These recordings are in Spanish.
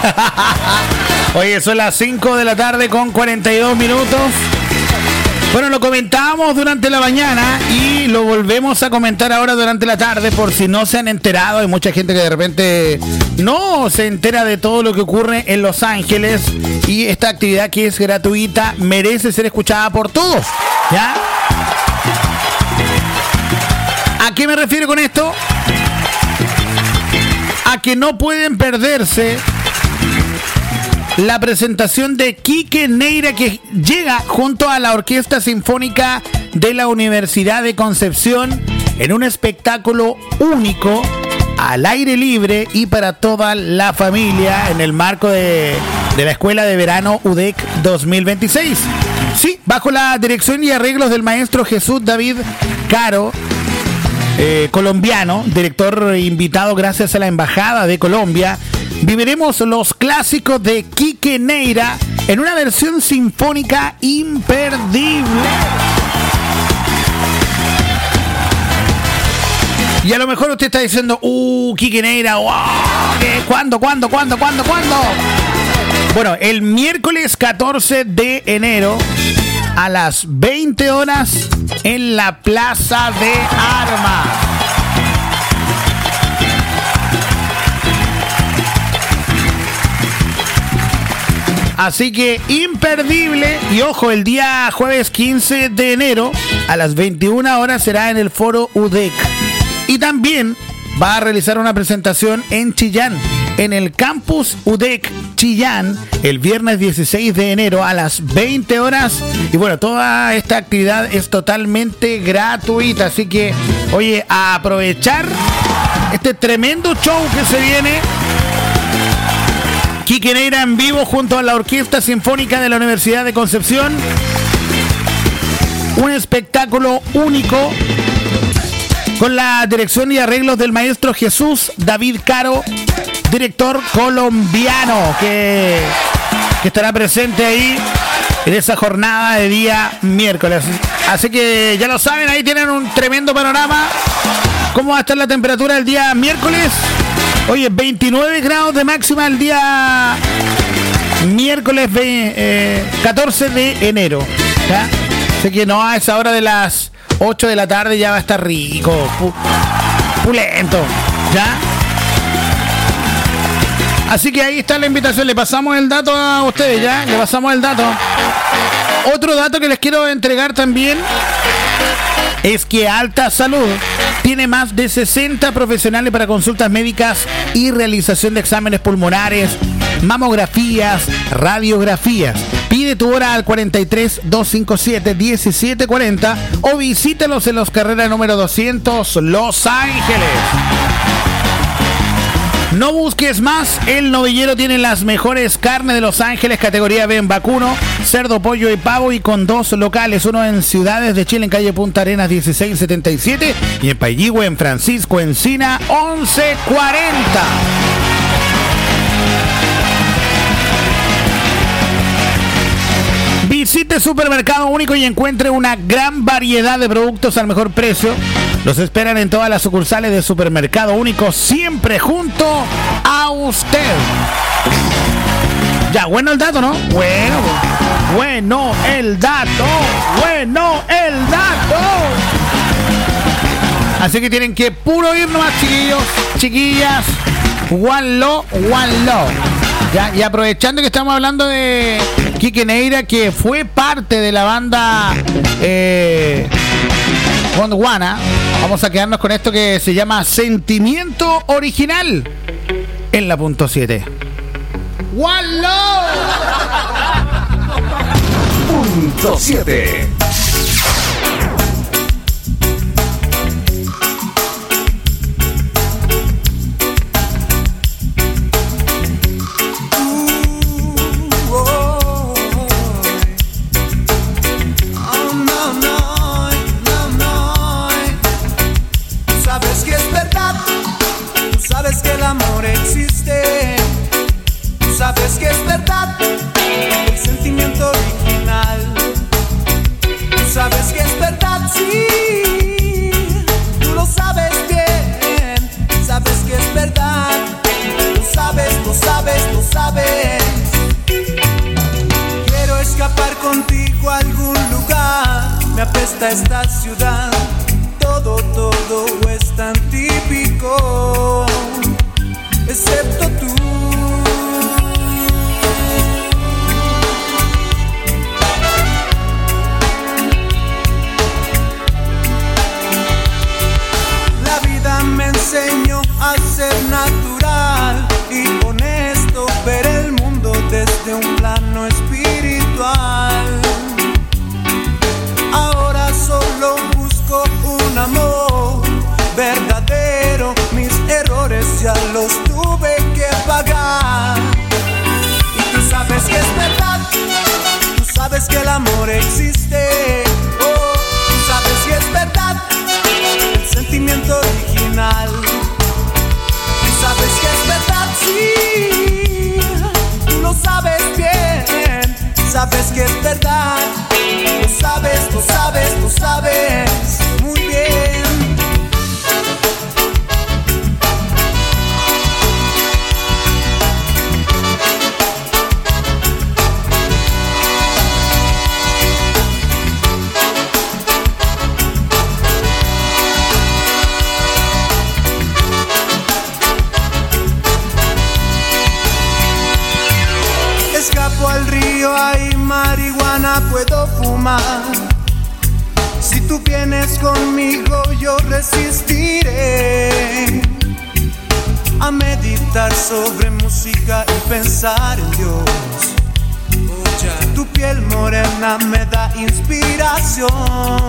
Oye, son las 5 de la tarde con 42 minutos. Bueno, lo comentábamos durante la mañana y lo volvemos a comentar ahora durante la tarde por si no se han enterado. Hay mucha gente que de repente no se entera de todo lo que ocurre en Los Ángeles y esta actividad que es gratuita merece ser escuchada por todos, ¿ya? ¿A qué me refiero con esto? A que no pueden perderse la presentación de Quique Neira, que llega junto a la Orquesta Sinfónica de la Universidad de Concepción en un espectáculo único, al aire libre y para toda la familia en el marco de la Escuela de Verano UDEC 2026. Sí, bajo la dirección y arreglos del maestro Jesús David Caro, colombiano, director invitado gracias a la Embajada de Colombia. Viviremos los clásicos de Quique Neira en una versión sinfónica imperdible. Y a lo mejor usted está diciendo, Quique Neira, wow, ¿cuándo? Bueno, el miércoles 14 de enero a las 20 horas en la Plaza de Armas. Así que imperdible. Y ojo, el día jueves 15 de enero a las 21 horas será en el Foro UDEC. Y también va a realizar una presentación en Chillán, en el Campus UDEC Chillán, el viernes 16 de enero a las 20 horas. Y bueno, toda esta actividad es totalmente gratuita. Así que, oye, a aprovechar este tremendo show que se viene. Quique Neira en vivo junto a la Orquesta Sinfónica de la Universidad de Concepción. Un espectáculo único con la dirección y arreglos del maestro Jesús David Caro, director colombiano, que estará presente ahí en esa jornada de día miércoles. Así que ya lo saben, ahí tienen un tremendo panorama. ¿Cómo va a estar la temperatura el día miércoles? Oye, 29 grados de máxima el día miércoles 14 de enero, ¿ya? Así que no, a esa hora de las 8 de la tarde ya va a estar rico, pulento, ¿ya? Así que ahí está la invitación. Le pasamos el dato a ustedes, ¿ya? Le pasamos el dato. Otro dato que les quiero entregar también es que Alta Salud tiene más de 60 profesionales para consultas médicas y realización de exámenes pulmonares, mamografías, radiografías. Pide tu hora al 43 257 1740 o visítalos en Los Carreras número 200, Los Ángeles. No busques más, el Novillero tiene las mejores carnes de Los Ángeles, categoría B en vacuno, cerdo, pollo y pavo, y con 2 locales, uno en Ciudades de Chile en calle Punta Arenas 1677 y en Pailligüe en Francisco Encina 1140. Visite Supermercado Único y encuentre una gran variedad de productos al mejor precio. Los esperan en todas las sucursales de Supermercado Único, siempre junto a usted. Ya, bueno el dato, ¿no? Bueno el dato. Así que tienen que puro ir nomás, chiquillos, chiquillas. One love. Ya, y aprovechando que estamos hablando de Quique Neira, que fue parte de la banda Gondwana, vamos a quedarnos con esto que se llama Sentimiento Original en la punto 7. One love. Punto 7. Sabes que es verdad el sentimiento original. Tú sabes que es verdad, sí. Tú lo sabes bien. Sabes que es verdad. Lo sabes, lo sabes, lo sabes. está esta ciudad, todo es tan típico, excepto tú. La vida me enseñó a ser natural y honesto, ver el mundo desde un plano espiritual. Ahora solo busco un amor verdadero, mis errores ya los tuve que pagar. Y tú sabes que es verdad, tú sabes que el amor existe, oh, tú sabes que es verdad, el sentimiento original. Tú sabes que es verdad, sí, tú lo sabes bien, sabes que es verdad, lo sabes, lo sabes, lo sabes muy bien. Escapo al río, hay marihuana, puedo fumar. Si tú vienes conmigo, yo resistiré a meditar sobre música y pensar en Dios. Tu piel morena me da inspiración.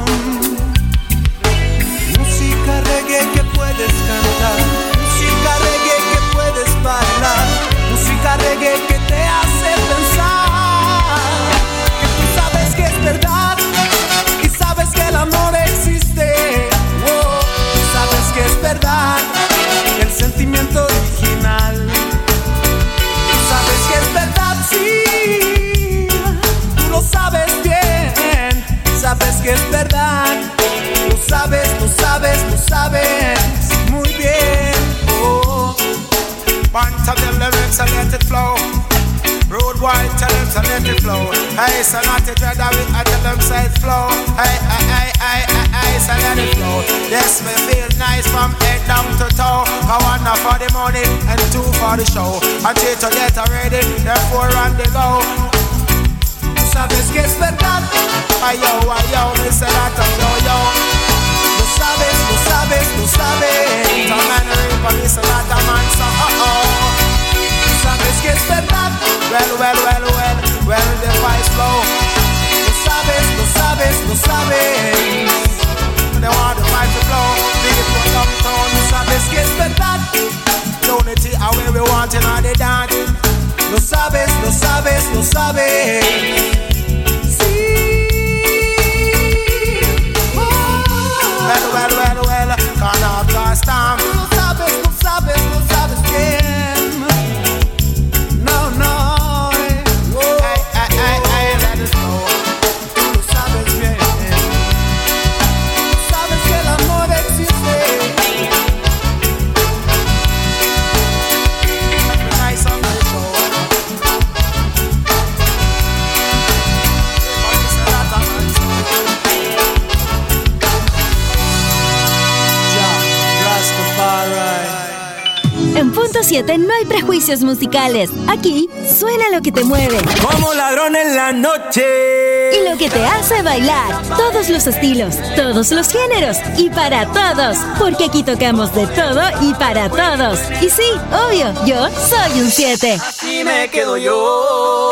Música reggae que puedes cantar, música reggae que puedes bailar, música reggae que te hace pensar que tú sabes que es verdad y sabes que el amor existe, oh, tú sabes que es verdad, el sentimiento original. Tú sabes que es verdad, sí, tú lo sabes bien, sabes que es verdad, lo sabes, lo sabes, lo sabes muy bien, oh. Bunch of them lyrics and let it flow. Rude boy, tell them to let it flow. Hey, so not it dread of it, I tell them say it flow. Hey, so let it flow. Yes, me feel nice from head down to toe. I want one for the money and two for the show. And three to get ready, then four on the go. Tú sabes que es verdad. Ayo, me say that yo. Lo sabes, lo sabes, lo sabes. Some man reap and me say that a man so Tú sabes que es verdad. Well, the fight flow. Lo sabes, lo sabes, lo sabes. They want the fight to flow. People downtown. Tú sabes que es verdad. Unity are where we want in all the dance. Lo sabes, lo sabes, lo sabes. Sí. Oh. Well, can't have last time. Lo sabes, lo sabes, lo sabes bien. No. Oh. Hey, let it flow. Lo sabes bien. Sabes que el amor existe. Nice on the show. En Punto 7 no hay prejuicios musicales. Aquí suena lo que te mueve. Como ladrón en la noche. Y lo que te hace bailar. Todos los estilos, todos los géneros y para todos. Porque aquí tocamos de todo y para todos. Y sí, obvio, yo soy un 7. Así me quedo yo.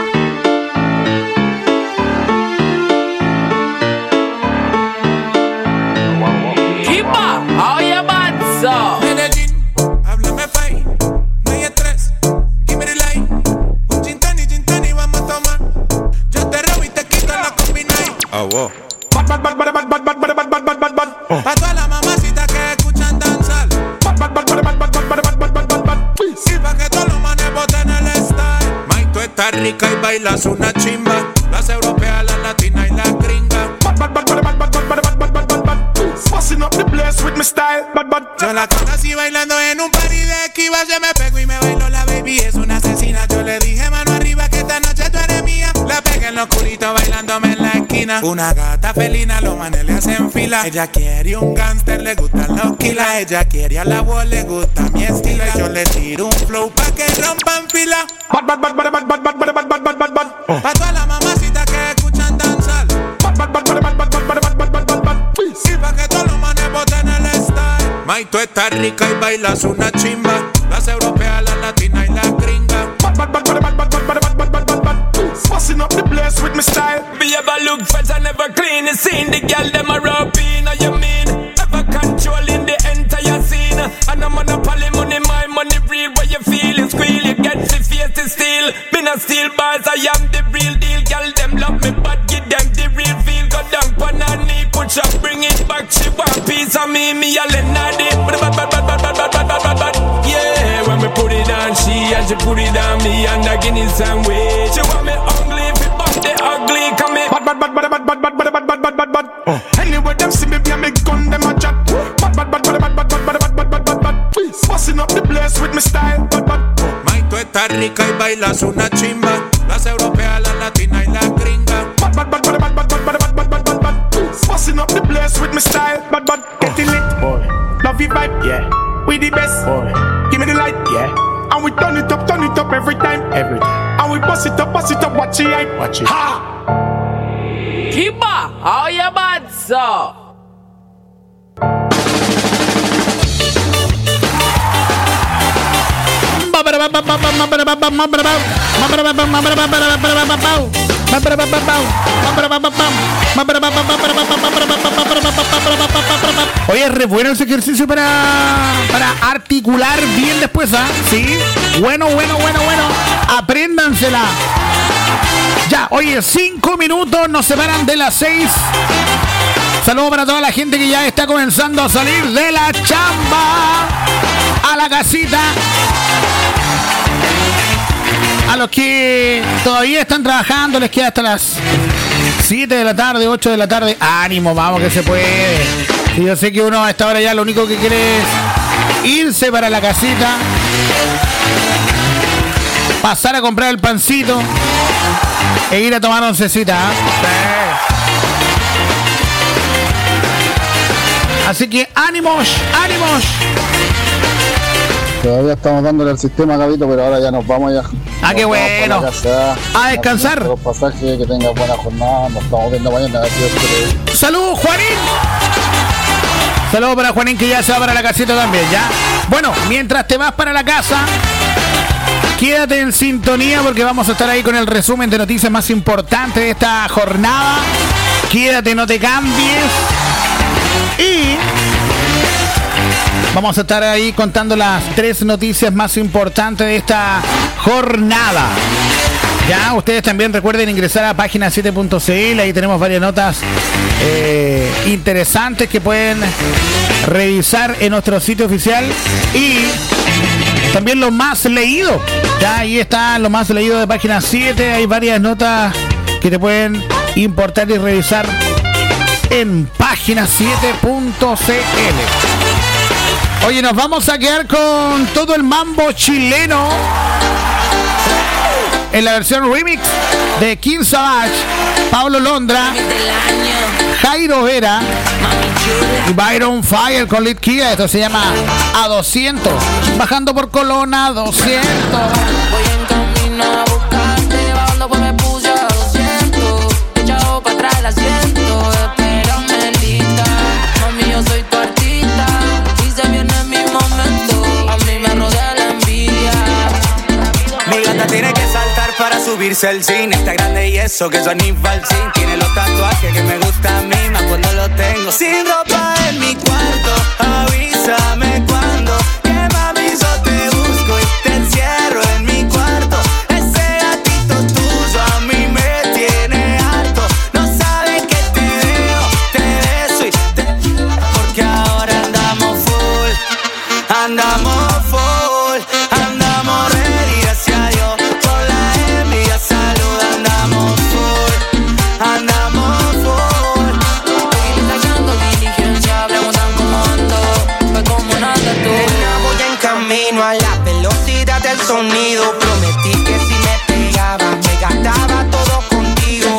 Kipa, oye, manso. Háblame fai, no hay estrés, give me the light. Un gin tonic, vamos a tomar. Yo te robo y te quito la combinay. Wow. Bad. Pa' todas las mamacitas que escuchan danzar. Y pa' que todos los manes boten el style. May, tú estás rica y bailas una chimba. Las europeas, las latinas y las gringas. Busting up the place with my style. Yo la conocí bailando en un party de esquiva. Se me pegó y me bailó la baby, es una asesina. Yo le dije mano arriba que esta noche tú eres mía. La pegué en lo oscurito bailándome en la esquina. Una gata felina, los manes le hacen fila. Ella quiere un gangster, le gustan los kilas. Ella quiere a la voz, le gusta mi estilo. Y yo le tiro un flow pa' que rompan fila. Pa' todas las mamacitas que escuchan danzar. Y pa' que todos los manes boten el style. May, tú estás rica y bailas una chimba. Las europeas, las latinas y las gringas. Fussing up the place with my style. Me ever look fresh and never clean. You seen the girl them a rub in. How you mean? Ever controlling the entire scene. And I'm on a poly money, my money real. Where you feel it, squeal, you get the face to steal. Me not steal bars, I am the real deal. Girl them love me, but give them the real feel. Go down pan her knee, push up, bring it back. She want piece of me a Lenadi. Yeah, when me put it on she and she put it on me and I give it some way. She want me ugly, if it bump the ugly, come here. Anyway, them see me, me gun, them a chat. Fussing up the place with my style. May, tú estás rica y bailas una chimba. Las europeas, las latinas y las gringas. Fussing up the place with my style. Get it lit, boy. Love you vibe, yeah. We the best, boy. Give me the light, yeah. And we turn it up every time. And we bust it up, watch it hype. Watch it. Ha! Kiba, how you bad, sir? Oye, es re bueno ese ejercicio para articular bien después, ¿ah? Sí. Bueno. Apréndansela. Ya, oye, 5 minutos nos separan de las 6. Saludos para toda la gente que ya está comenzando a salir de la chamba a la casita. A los que todavía están trabajando les queda hasta las 7 de la tarde, 8 de la tarde. Ánimo, vamos que se puede. Y yo sé que uno a esta hora ya lo único que quiere es irse para la casita, pasar a comprar el pancito e ir a tomar oncecita, ¿eh? Así que ánimos. Todavía estamos dándole al sistema, Gabito, pero ahora ya nos vamos ya. Ah, qué bueno. A descansar. Los pasajes, que tengas buena jornada. Nos estamos viendo mañana. ¡Saludos, Juanín! Saludos para Juanín, que ya se va para la casita también, ¿ya? Bueno, mientras te vas para la casa, quédate en sintonía porque vamos a estar ahí con el resumen de noticias más importantes de esta jornada. Quédate, no te cambies. Y vamos a estar ahí contando las 3 noticias más importantes de esta jornada. Ya, ustedes también recuerden ingresar a página 7.cl. Ahí tenemos varias notas interesantes que pueden revisar en nuestro sitio oficial. Y también lo más leído. Ya, ahí está lo más leído de página 7. Hay varias notas que te pueden importar y revisar en página 7.cl. Oye, nos vamos a quedar con todo el mambo chileno en la versión remix de King Savage, Pablo Londra, Jairo Vera y Byron Fire con Lid Kia. Esto se llama A 200, bajando por Colona 200. Voy en camino a buscarte, bajando pues me puse a 200. Echado para atrás el asiento, espérame lista. Mami, yo soy tu artista, y se viene mi momento. A mí me rodea la envidia. Mi gata tiene que saltar para subirse al cine. Está grande y eso que son infalsín. Tiene los tatuajes que me gustan a mí, más cuando los tengo sin ropa en mi cuarto. Avísame cuando, que mami yo te busco y te encierro en mi cuarto. Ese gatito tuyo a mí me tiene harto. No sabes que te veo, te beso y te... Porque ahora andamos full, andamos full, andamos ready, gracias a Dios. Por la envidia, salud, andamos full, andamos full. Estoy sacando diligencia, preguntan cómo ando, pues como nada tú. Nena, voy en camino a la velocidad del sonido. Prometí que si me pegaba, me gastaba todo contigo.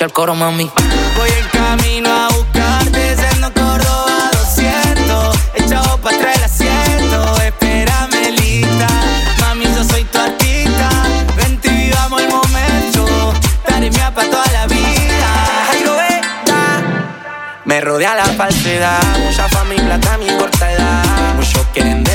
escucha el coro, mami. Voy en camino a buscarte, siendo Córdoba 200. Echado pa' atrás el asiento, espérame lista. Mami, yo soy tu artista. Vente y vivamos el momento. Daré mía pa' toda la vida. Ay, lo me rodea la falsedad. Mucha fama y plata a mi corta edad. Muchos quieren